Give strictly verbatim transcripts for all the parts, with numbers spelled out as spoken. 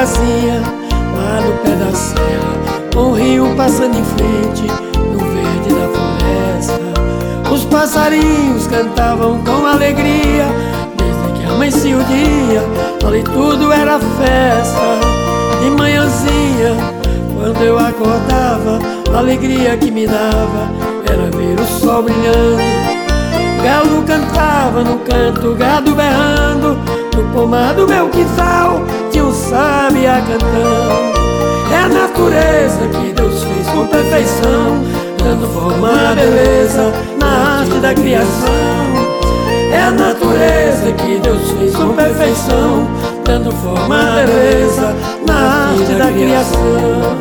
casinha lá no pé da serra, com o rio passando em frente no verde da floresta. Os passarinhos cantavam com alegria, desde que amanhecia o dia, ali tudo era festa. De manhãzinha, quando eu acordava, a alegria que me dava era ver o sol brilhando. Galo cantava no canto, gado berrando, no pomar do meu quintal tinha um sabiá cantando. É a natureza que Deus fez com perfeição, dando forma à beleza na arte da criação. É a natureza que Deus fez com perfeição, dando forma à beleza na arte da criação.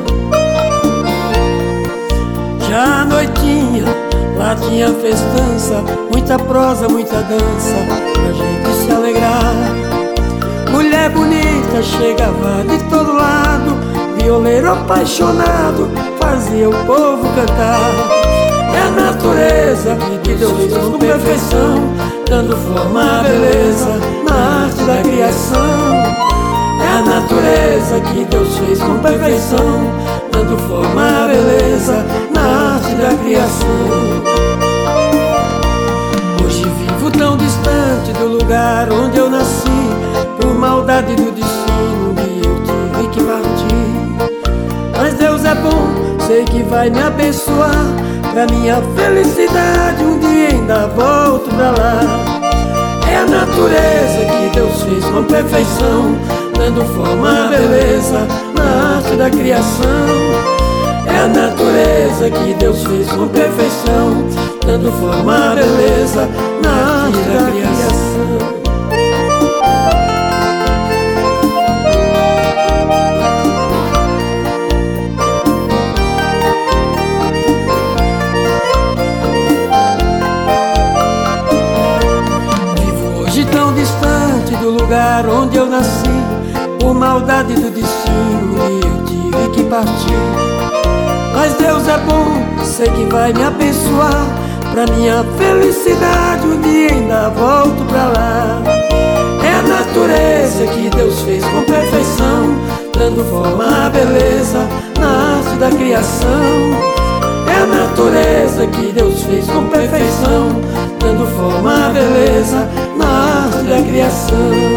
Já à noitinha, lá tinha festança, muita prosa, muita dança, pra gente se alegrar. Mulher bonita chegava de todo lado, violeiro apaixonado fazia o povo cantar. É a natureza que Deus fez com perfeição, dando forma à beleza na arte da criação. É a natureza que Deus fez com perfeição, dando forma à beleza na arte da criação. Hoje vivo tão distante do lugar onde eu nasci, por maldade do destino que eu tive que partir. Mas Deus é bom, sei que vai me abençoar, pra minha felicidade um dia ainda volto pra lá. É a natureza que Deus fez com perfeição, dando forma à beleza na arte da criação. É a natureza que Deus fez com perfeição, dando forma à beleza na arte da criação. Tão distante do lugar onde eu nasci, por maldade do destino eu tive que partir. Mas Deus é bom, sei que vai me abençoar, pra minha felicidade um dia ainda volto pra lá. É a natureza que Deus fez com perfeição, dando forma à beleza na arte da criação. É a natureza que Deus fez com perfeição, dando forma à beleza na arte da criação.